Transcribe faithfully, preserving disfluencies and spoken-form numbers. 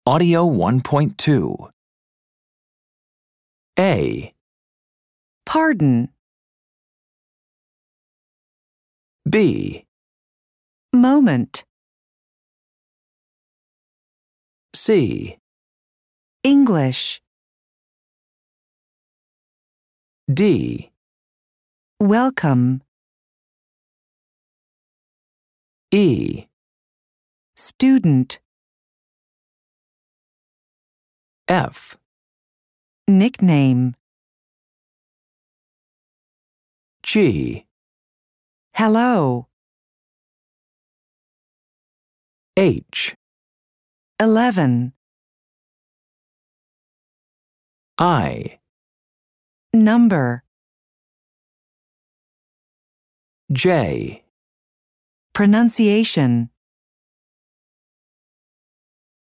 Audio one point two. A. Pardon. B. Moment. C. English. D. Welcome. E. Student. F. Nickname. G. Hello. H. Eleven. I. Number. J. Pronunciation.